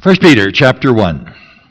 1 Peter chapter 1.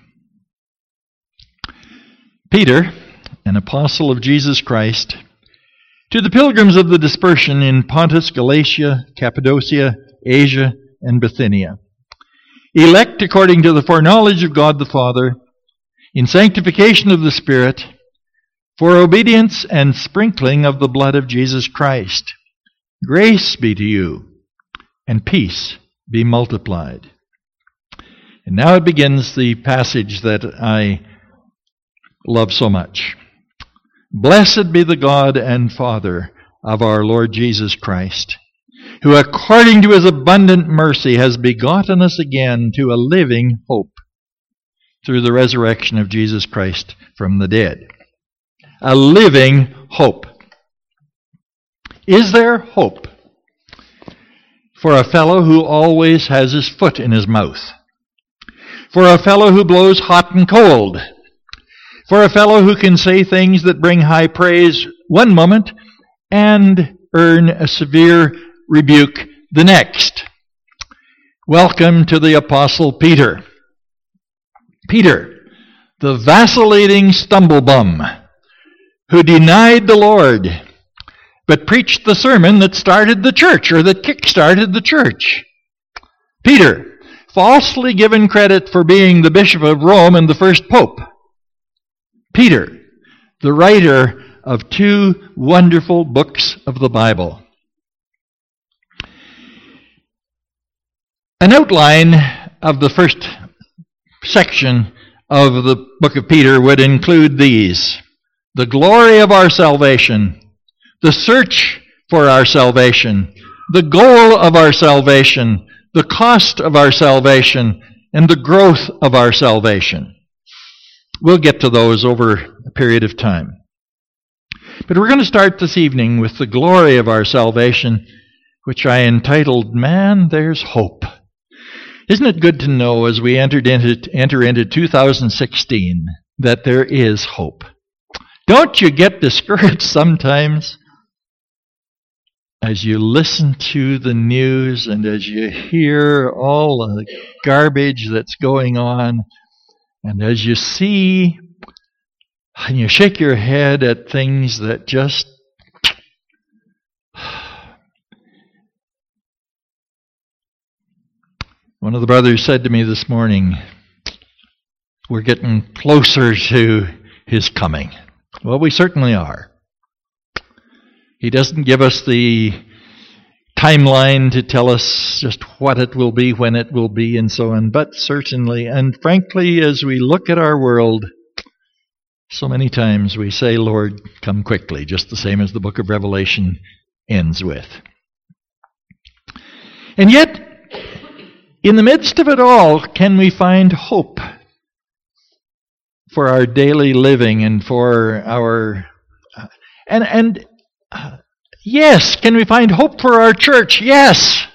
Peter, an apostle of Jesus Christ, to the pilgrims of the dispersion in Pontus, Galatia, Cappadocia, Asia, and Bithynia, elect according to the foreknowledge of God the Father, in sanctification of the Spirit, for obedience and sprinkling of the blood of Jesus Christ. Grace be to you, and peace be multiplied. And now it begins the passage that I love so much. Blessed be the God and Father of our Lord Jesus Christ, who according to his abundant mercy has begotten us again to a living hope through the resurrection of Jesus Christ from the dead. A living hope. Is there hope for a fellow who always has his foot in his mouth? For a fellow who blows hot and cold? For a fellow who can say things that bring high praise one moment and earn a severe rebuke the next? Welcome to the Apostle Peter. Peter, the vacillating stumblebum who denied the Lord, but preached the sermon that started the church, or that kick-started the church. Peter, falsely given credit for being the Bishop of Rome and the first Pope. Peter, the writer of 2 wonderful books of the Bible. An outline of the first section of the book of Peter would include these: the glory of our salvation, the search for our salvation, the goal of our salvation, the cost of our salvation, and the growth of our salvation. We'll get to those over a period of time. But we're going to start this evening with the glory of our salvation, which I entitled, Man, There's Hope. Isn't it good to know as we enter into 2016 that there is hope? Don't you get discouraged sometimes as you listen to the news and as you hear all the garbage that's going on, and as you see and you shake your head at things that just One of the brothers said to me this morning, we're getting closer to his coming. Well, we certainly are. He doesn't give us the timeline to tell us just what it will be, when it will be, and so on. But certainly, and frankly, as we look at our world, so many times we say, Lord, come quickly, just the same as the book of Revelation ends with. And yet, in the midst of it all, can we find hope for our daily living and for our... Yes, can we find hope for our church? Yes.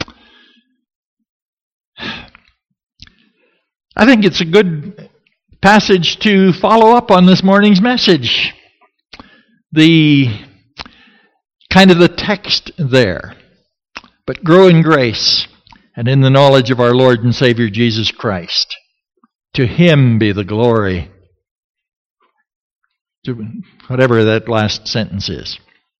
I think it's a good passage to follow up on this morning's message. The kind of the text there. But grow in grace and in the knowledge of our Lord and Savior Jesus Christ. To Him be the glory. To whatever that last sentence is.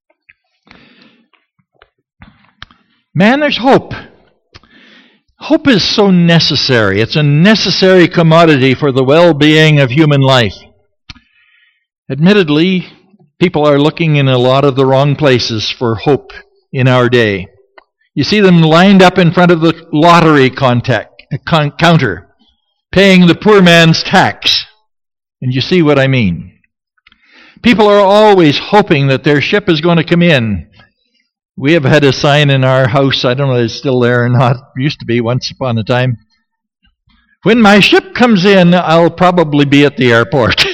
Man, there's hope. Hope is so necessary. It's a necessary commodity for the well-being of human life. Admittedly, people are looking in a lot of the wrong places for hope in our day. You see them lined up in front of the lottery counter, paying the poor man's tax. And you see what I mean. People are always hoping that their ship is going to come in. We have had a sign in our house, I don't know if it's still there or not, it used to be once upon a time. When my ship comes in, I'll probably be at the airport.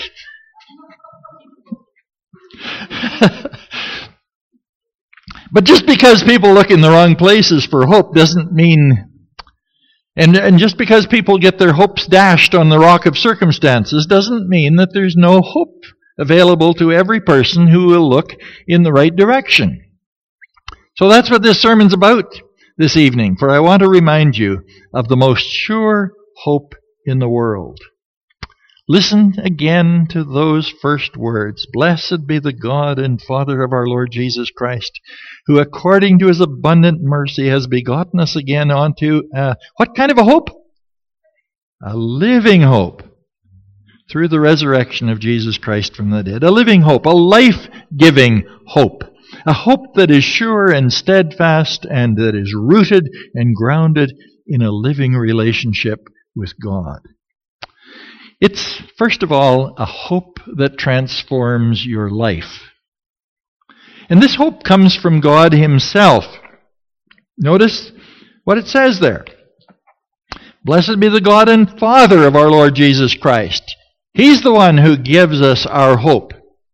But just because people look in the wrong places for hope doesn't mean, and just because people get their hopes dashed on the rock of circumstances doesn't mean that there's no hope available to every person who will look in the right direction. So that's what this sermon's about this evening, for I want to remind you of the most sure hope in the world. Listen again to those first words. Blessed be the God and Father of our Lord Jesus Christ, who according to his abundant mercy has begotten us again onto what kind of a hope? A living hope through the resurrection of Jesus Christ from the dead. A living hope, a life-giving hope. A hope that is sure and steadfast and that is rooted and grounded in a living relationship with God. It's, first of all, a hope that transforms your life. And this hope comes from God himself. Notice what it says there. Blessed be the God and Father of our Lord Jesus Christ. He's the one who gives us our hope.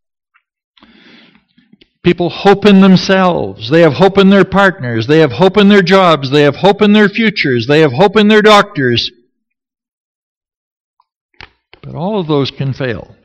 People hope in themselves. They have hope in their partners. They have hope in their jobs. They have hope in their futures. They have hope in their doctors. But all of those can fail.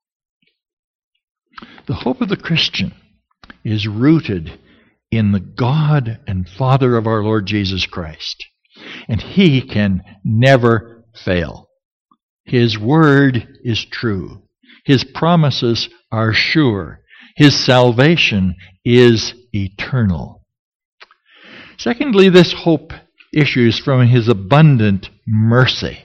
The hope of the Christian is rooted in the God and Father of our Lord Jesus Christ. And he can never fail. His word is true. His promises are sure. His salvation is eternal. Secondly, this hope issues from his abundant mercy.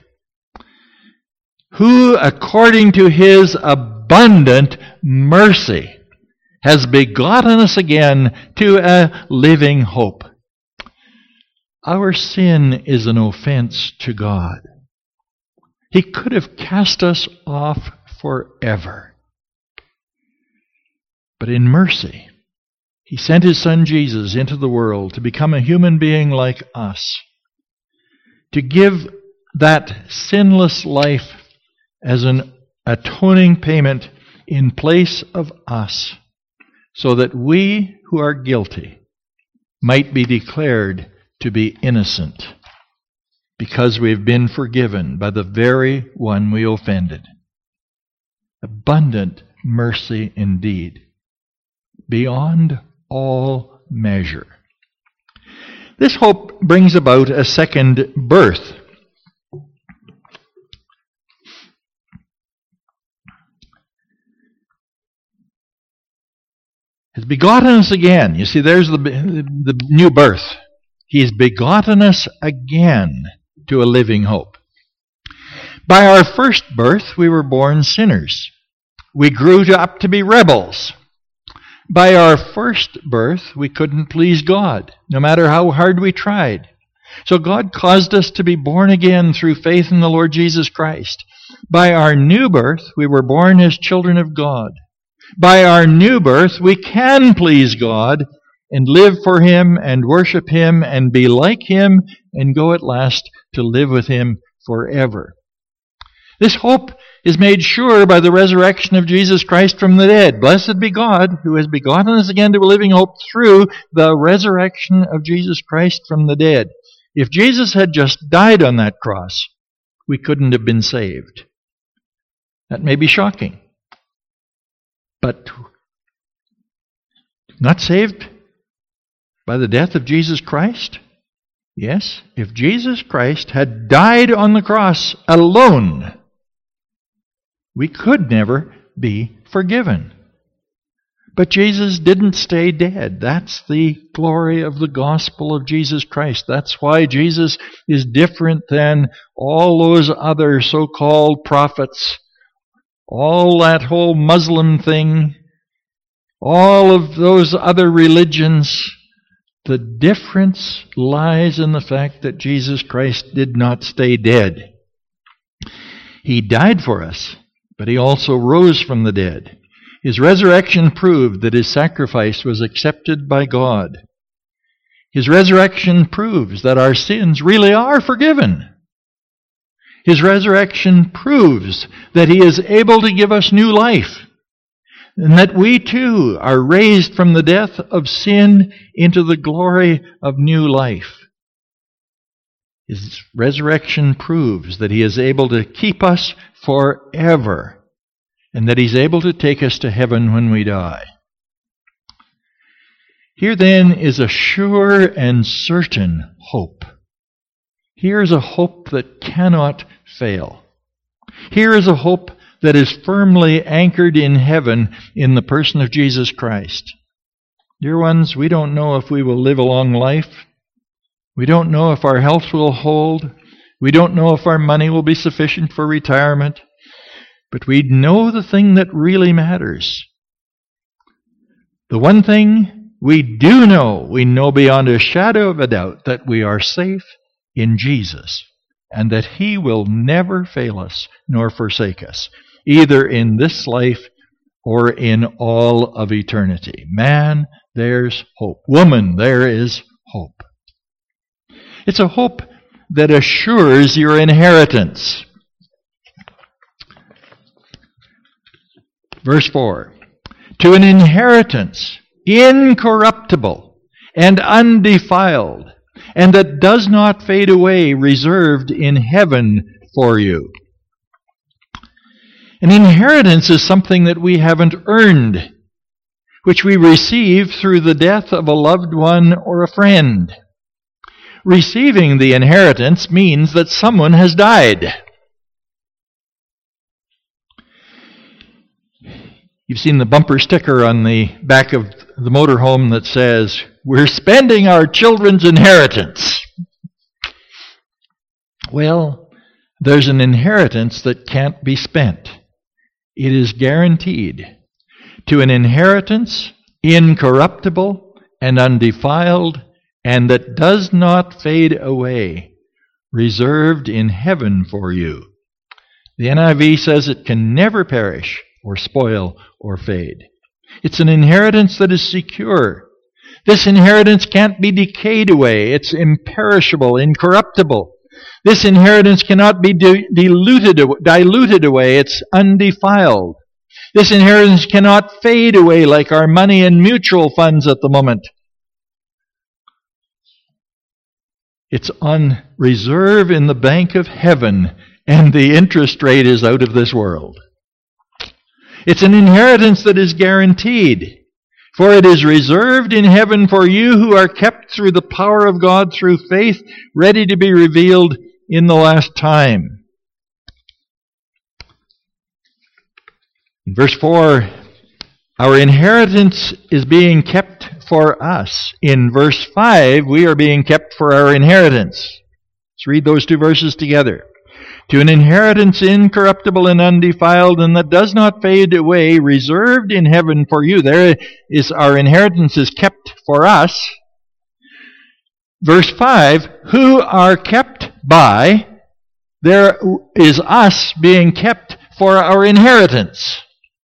Who, according to his abundant mercy, has begotten us again to a living hope. Our sin is an offense to God. He could have cast us off forever. But in mercy, he sent his Son Jesus into the world to become a human being like us, to give that sinless life as an atoning payment in place of us, so that we who are guilty might be declared to be innocent, because we have been forgiven by the very one we offended. Abundant mercy indeed, beyond all measure. This hope brings about a second birth. Has begotten us again. You see, there's the new birth. He's begotten us again to a living hope. By our first birth, we were born sinners. We grew up to be rebels. By our first birth, we couldn't please God, no matter how hard we tried. So God caused us to be born again through faith in the Lord Jesus Christ. By our new birth, we were born as children of God. By our new birth, we can please God and live for him and worship him and be like him and go at last to live with him forever. This hope is made sure by the resurrection of Jesus Christ from the dead. Blessed be God, who has begotten us again to a living hope through the resurrection of Jesus Christ from the dead. If Jesus had just died on that cross, we couldn't have been saved. That may be shocking. But not saved by the death of Jesus Christ? Yes, if Jesus Christ had died on the cross alone, we could never be forgiven. But Jesus didn't stay dead. That's the glory of the gospel of Jesus Christ. That's why Jesus is different than all those other so-called prophets, all that whole Muslim thing, all of those other religions. The difference lies in the fact that Jesus Christ did not stay dead. He died for us, but he also rose from the dead. His resurrection proved that his sacrifice was accepted by God. His resurrection proves that our sins really are forgiven. His resurrection proves that he is able to give us new life, and that we too are raised from the death of sin into the glory of new life. His resurrection proves that he is able to keep us forever, and that he's able to take us to heaven when we die. Here then is a sure and certain hope. Here is a hope that cannot fail. Here is a hope that is firmly anchored in heaven in the person of Jesus Christ. Dear ones, we don't know if we will live a long life. We don't know if our health will hold. We don't know if our money will be sufficient for retirement. But we know the thing that really matters. The one thing we do know, we know beyond a shadow of a doubt that we are safe in Jesus, and that He will never fail us nor forsake us, either in this life or in all of eternity. Man, there's hope. Woman, there is hope. It's a hope that assures your inheritance. Verse 4, to an inheritance incorruptible and undefiled, and that does not fade away, reserved in heaven for you. An inheritance is something that we haven't earned, which we receive through the death of a loved one or a friend. Receiving the inheritance means that someone has died. You've seen the bumper sticker on the back of the motorhome that says, "We're spending our children's inheritance." Well, there's an inheritance that can't be spent. It is guaranteed. To an inheritance incorruptible and undefiled, and that does not fade away, reserved in heaven for you. The NIV says it can never perish or spoil or fade. It's an inheritance that is secure. This inheritance can't be decayed away. It's imperishable, incorruptible. This inheritance cannot be diluted away. It's undefiled. This inheritance cannot fade away like our money in mutual funds at the moment. It's on reserve in the bank of heaven, and the interest rate is out of this world. It's an inheritance that is guaranteed, for it is reserved in heaven for you who are kept through the power of God through faith, ready to be revealed in the last time. In verse 4, our inheritance is being kept for us. In verse 5, we are being kept for our inheritance. Let's read those two verses together. To an inheritance incorruptible and undefiled, and that does not fade away, reserved in heaven for you. There is our inheritance is kept for us. Verse 5, who are kept by, there is us being kept for our inheritance.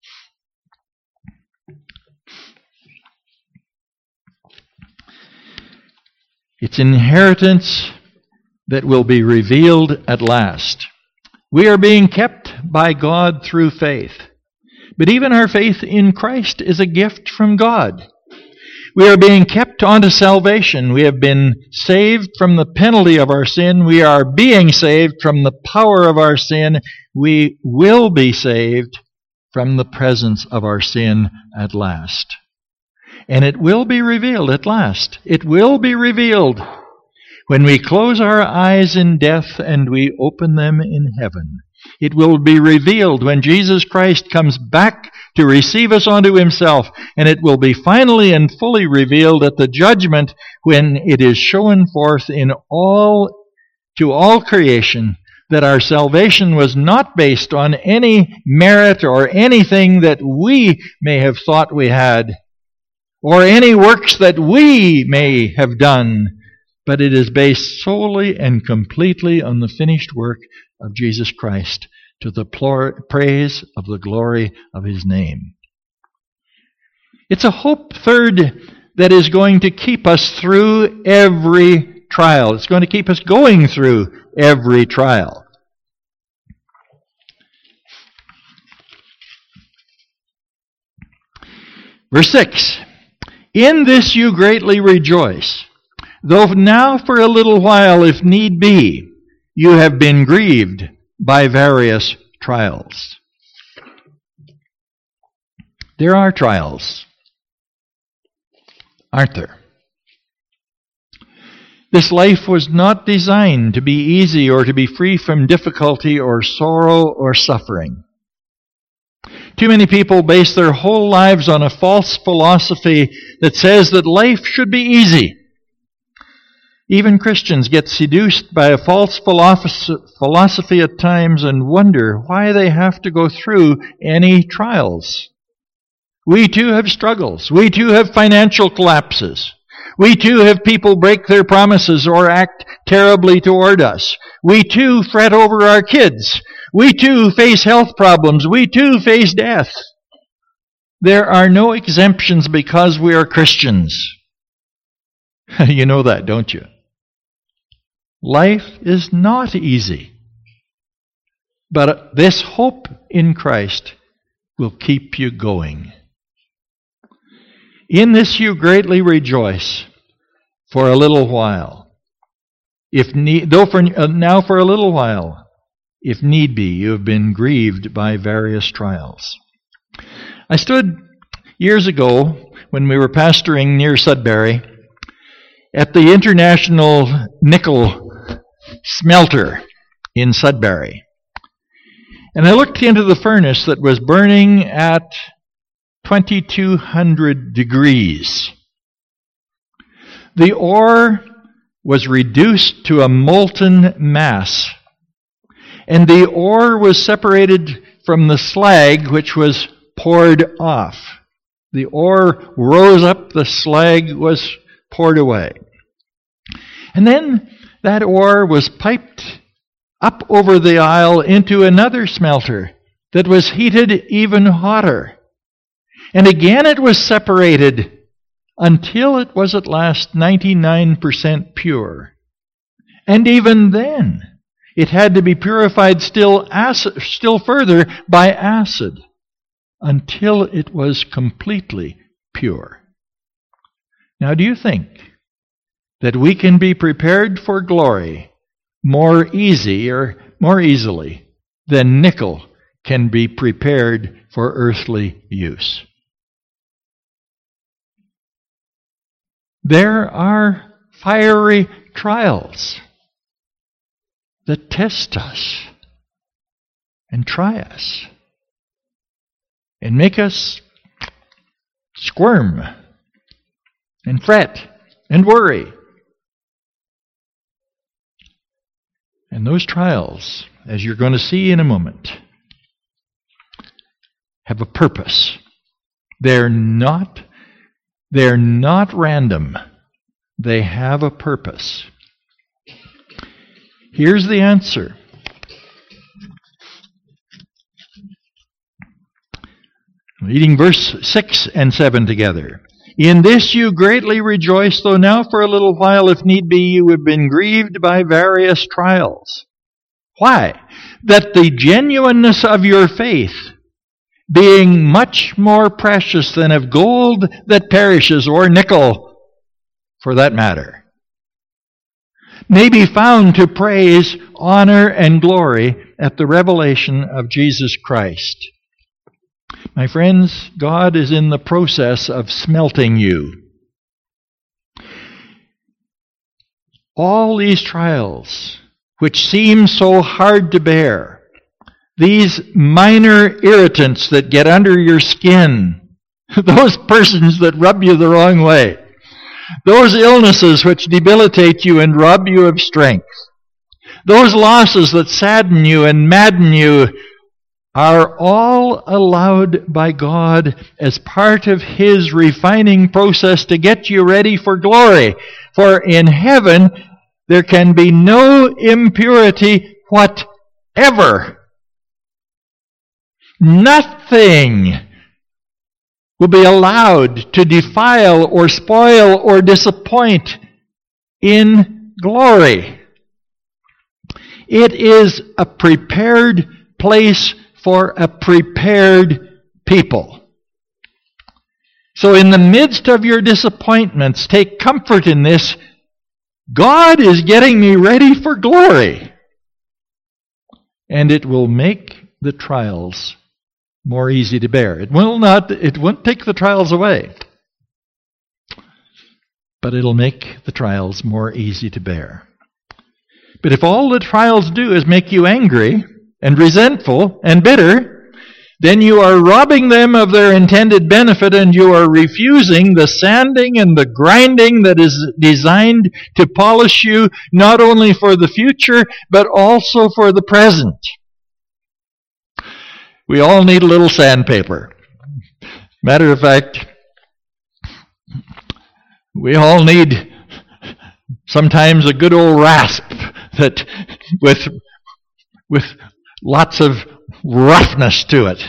It's inheritance that will be revealed at last. We are being kept by God through faith. But even our faith in Christ is a gift from God. We are being kept unto salvation. We have been saved from the penalty of our sin. We are being saved from the power of our sin. We will be saved from the presence of our sin at last. And it will be revealed at last. It will be revealed when we close our eyes in death and we open them in heaven. It will be revealed when Jesus Christ comes back to receive us unto Himself, and it will be finally and fully revealed at the judgment when it is shown forth to all creation that our salvation was not based on any merit or anything that we may have thought we had, or any works that we may have done, but it is based solely and completely on the finished work of Jesus Christ, to the praise of the glory of His name. It's a hope, third, that is going to keep us through every trial. It's going to keep us going through every trial. Verse 6, in this you greatly rejoice, though now for a little while, if need be, you have been grieved by various trials. There are trials, aren't there? This life was not designed to be easy or to be free from difficulty or sorrow or suffering. Too many people base their whole lives on a false philosophy that says that life should be easy. Even Christians get seduced by a false philosophy at times and wonder why they have to go through any trials. We too have struggles. We too have financial collapses. We too have people break their promises or act terribly toward us. We too fret over our kids. We too face health problems. We too face death. There are no exemptions because we are Christians. You know that, don't you? Life is not easy. But this hope in Christ will keep you going. In this you greatly rejoice for a little while. Now for a little while, if need be, you have been grieved by various trials. I stood years ago when we were pastoring near Sudbury at the International Nickel Smelter in Sudbury. And I looked into the furnace that was burning at 2,200 degrees. The ore was reduced to a molten mass, and the ore was separated from the slag which was poured off. The ore rose up, the slag was poured away. And then that ore was piped up over the aisle into another smelter that was heated even hotter. And again it was separated until it was at last 99% pure. And even then, it had to be purified still further by acid until it was completely pure. Now, do you think that we can be prepared for glory more easily than nickel can be prepared for earthly use? There are fiery trials that test us and try us and make us squirm and fret and worry. And those trials, as you're going to see in a moment, have a purpose. They're not random. They have a purpose. Here's the answer. Reading verse 6 and 7 together. In this you greatly rejoice, though now for a little while, if need be, you have been grieved by various trials. Why? That the genuineness of your faith, being much more precious than of gold that perishes, or nickel, for that matter, may be found to praise, honor, and glory at the revelation of Jesus Christ. My friends, God is in the process of smelting you. All these trials, which seem so hard to bear, these minor irritants that get under your skin, those persons that rub you the wrong way, those illnesses which debilitate you and rob you of strength, those losses that sadden you and madden you, are all allowed by God as part of His refining process to get you ready for glory. For in heaven, there can be no impurity whatever. Nothing will be allowed to defile or spoil or disappoint in glory. It is a prepared place for a prepared people. So in the midst of your disappointments, take comfort in this. God is getting me ready for glory. And it will make the trials more easy to bear. It won't take the trials away. but it'll make the trials more easy to bear. But if all the trials do is make you angry and resentful and bitter, then you are robbing them of their intended benefit, and you are refusing the sanding and the grinding that is designed to polish you not only for the future, but also for the present. We all need a little sandpaper. Matter of fact, we all need sometimes a good old rasp that with lots of roughness to it.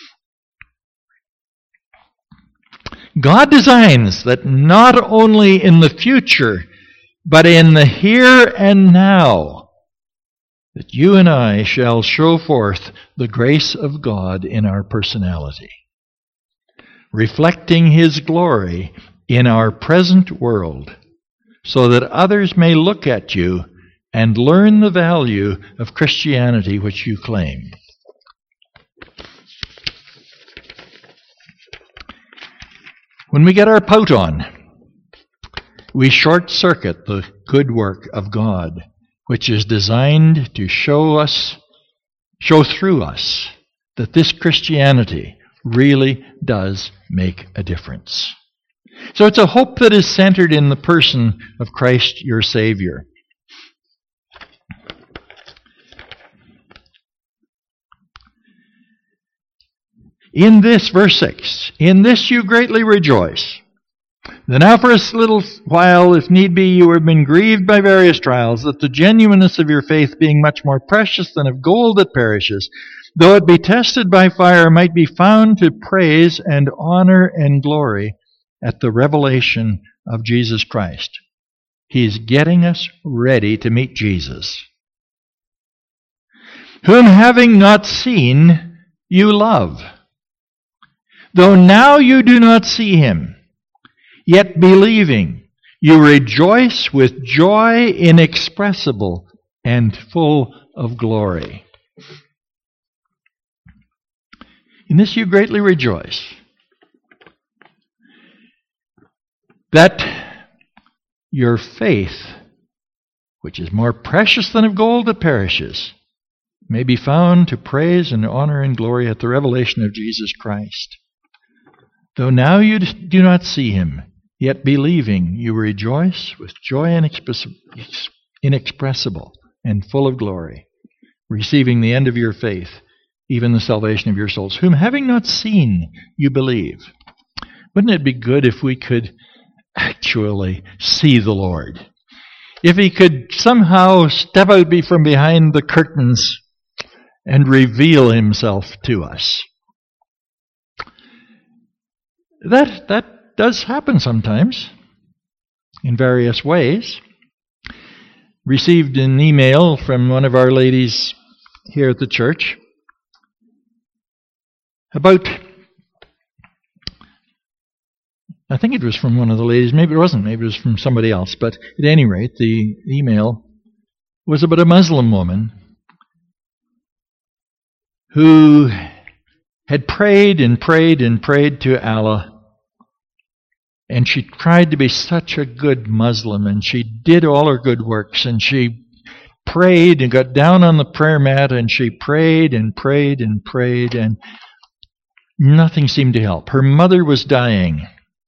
God designs that not only in the future, but in the here and now, that you and I shall show forth the grace of God in our personality, reflecting His glory in our present world, so that others may look at you and learn the value of Christianity which you claim. When we get our pout on, we short-circuit the good work of God, which is designed to show through us that this Christianity really does make a difference. So it's a hope that is centered in the person of Christ your Savior. In this, verse 6, in this you greatly rejoice. That now for a little while, if need be, you have been grieved by various trials, that the genuineness of your faith, being much more precious than of gold that perishes, though it be tested by fire, might be found to praise and honor and glory at the revelation of Jesus Christ. He's getting us ready to meet Jesus, whom having not seen, you love. Though now you do not see Him, yet believing, you rejoice with joy inexpressible and full of glory. In this you greatly rejoice, that your faith, which is more precious than of gold that perishes, may be found to praise and honor and glory at the revelation of Jesus Christ. Though now you do not see Him, yet believing, you rejoice with joy inexpressible and full of glory, receiving the end of your faith, even the salvation of your souls, whom having not seen, you believe. Wouldn't it be good if we could actually see the Lord? If He could somehow step out from behind the curtains and reveal Himself to us. That does happen sometimes in various ways. Received an email from one of our ladies here at the church about, I think it was from one of the ladies, maybe it wasn't, maybe it was from somebody else, but at any rate, the email was about a Muslim woman who had prayed and prayed and prayed to Allah. And she tried to be such a good Muslim, and she did all her good works, and she prayed and got down on the prayer mat, and she prayed and prayed and prayed, and nothing seemed to help. Her mother was dying,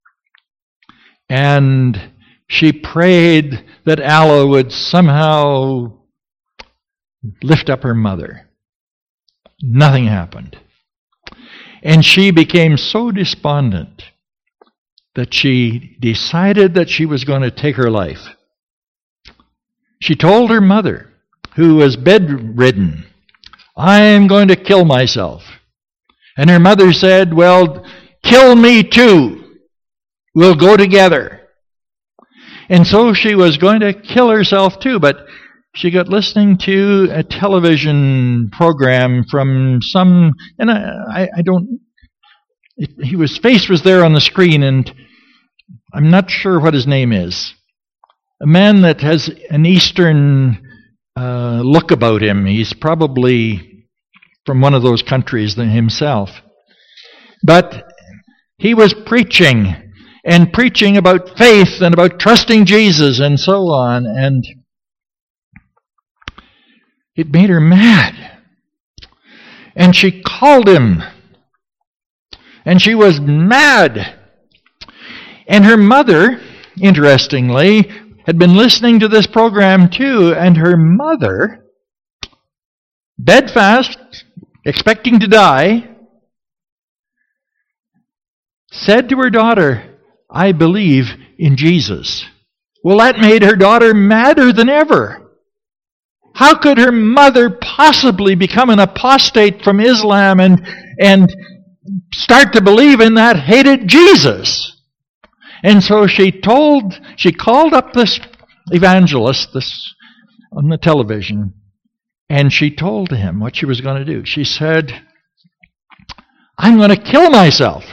and she prayed that Allah would somehow lift up her mother. Nothing happened. And she became so despondent that she decided that she was going to take her life. She told her mother, who was bedridden, I am going to kill myself. And her mother said, well, kill me too. We'll go together. And so she was going to kill herself too, but she got listening to a television program from some, and his face was there on the screen, and I'm not sure what his name is. A man that has an Eastern look about him. He's probably from one of those countries himself. But he was preaching, and preaching about faith and about trusting Jesus and so on. And it made her mad. And she called him. And she was mad. And her mother, interestingly, had been listening to this program too. And her mother, bedfast, expecting to die, said to her daughter, "I believe in Jesus." Well, that made her daughter madder than ever. How could her mother possibly become an apostate from Islam and start to believe in that hated Jesus? And so she called up this evangelist on the television, and she told him what she was going to do. She said, "I'm going to kill myself."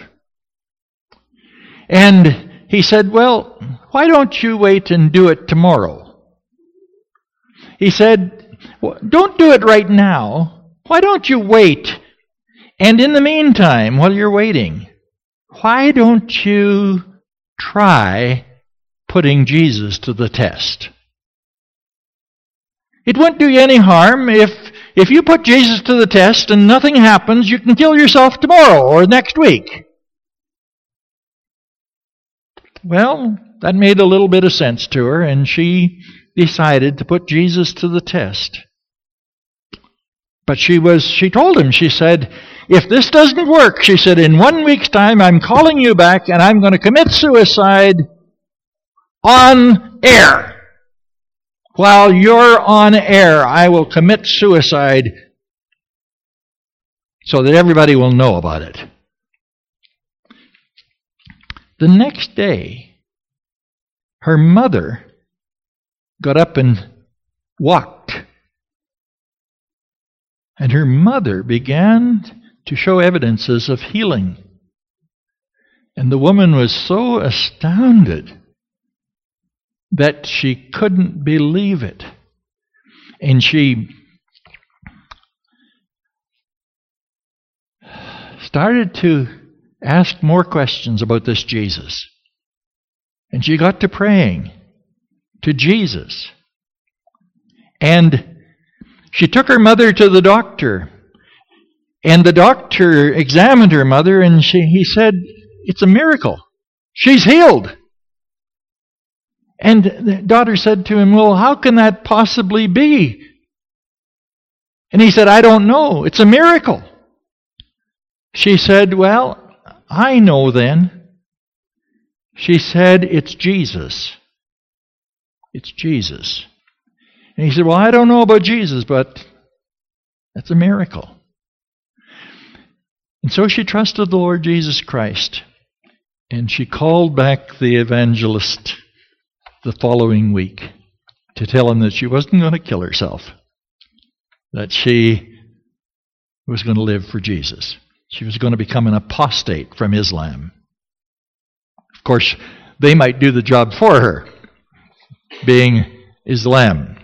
And he said, "Well, why don't you wait and do it tomorrow?" He said, "Well, don't do it right now. Why don't you wait? And in the meantime, while you're waiting, why don't you try putting Jesus to the test? It won't do you any harm. If you put Jesus to the test and nothing happens, you can kill yourself tomorrow or next week." Well, that made a little bit of sense to her, and she decided to put Jesus to the test. But she told him, she said, "If this doesn't work," she said, "in 1 week's time, I'm calling you back and I'm going to commit suicide on air. While you're on air, I will commit suicide so that everybody will know about it." The next day, her mother got up and walked. And her mother began to show evidences of healing. And the woman was so astounded that she couldn't believe it. And she started to ask more questions about this Jesus. And she got to praying to Jesus. And she took her mother to the doctor. And the doctor examined her mother, and he said, "It's a miracle. She's healed." And the daughter said to him, "Well, how can that possibly be?" And he said, "I don't know. It's a miracle." She said, "Well, I know then." She said, "It's Jesus. It's Jesus." And he said, "Well, I don't know about Jesus, but that's a miracle." And so she trusted the Lord Jesus Christ. And she called back the evangelist the following week to tell him that she wasn't going to kill herself, that she was going to live for Jesus. She was going to become an apostate from Islam. Of course, they might do the job for her, being Islam.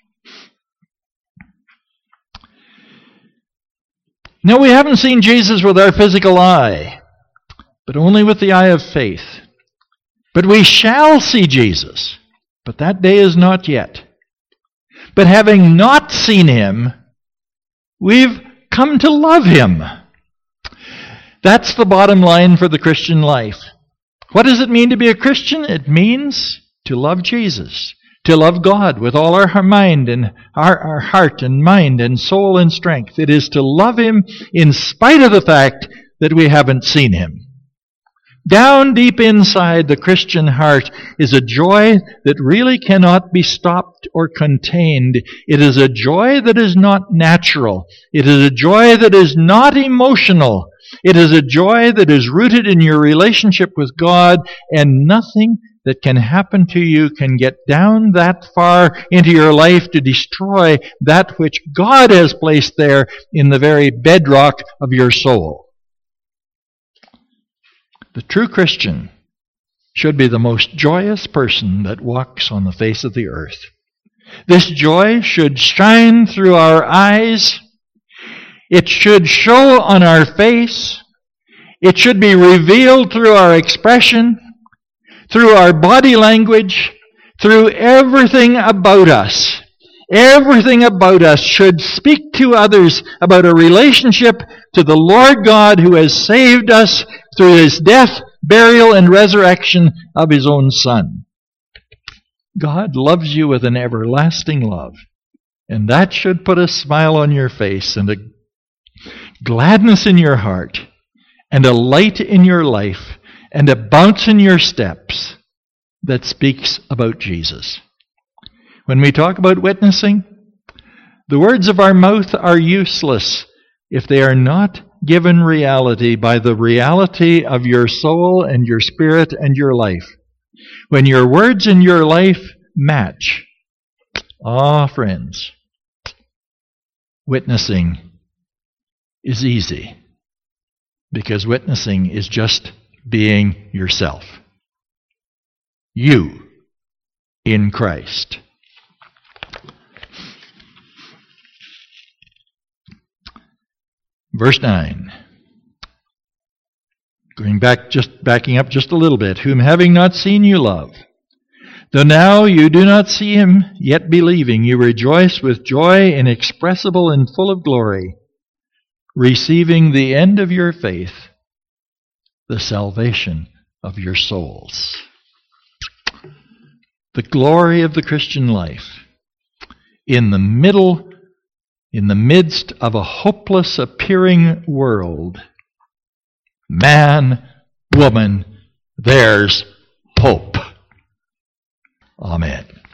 No, we haven't seen Jesus with our physical eye, but only with the eye of faith. But we shall see Jesus, but that day is not yet. But having not seen him, we've come to love him. That's the bottom line for the Christian life. What does it mean to be a Christian? It means to love Jesus, to love God with all our mind and our heart and mind and soul and strength. It is to love him in spite of the fact that we haven't seen him. Down deep inside the Christian heart is a joy that really cannot be stopped or contained. It is a joy that is not natural. It is a joy that is not emotional. It is a joy that is rooted in your relationship with God, and nothing that can happen to you can get down that far into your life to destroy that which God has placed there in the very bedrock of your soul. The true Christian should be the most joyous person that walks on the face of the earth. This joy should shine through our eyes. It should show on our face. It should be revealed through our expression. through our body language, through everything about us. Everything about us should speak to others about a relationship to the Lord God who has saved us through His death, burial, and resurrection of His own Son. God loves you with an everlasting love, and that should put a smile on your face and a gladness in your heart and a light in your life and a bounce in your steps that speaks about Jesus. When we talk about witnessing, the words of our mouth are useless if they are not given reality by the reality of your soul and your spirit and your life. When your words and your life match, friends, witnessing is easy, because witnessing is just being yourself. You in Christ. Verse 9. Backing up just a little bit. Whom having not seen you love. Though now you do not see Him, yet believing, you rejoice with joy inexpressible and full of glory, receiving the end of your faith, the salvation of your souls. The glory of the Christian life in the midst of a hopeless appearing world. Man, woman, there's hope. Amen.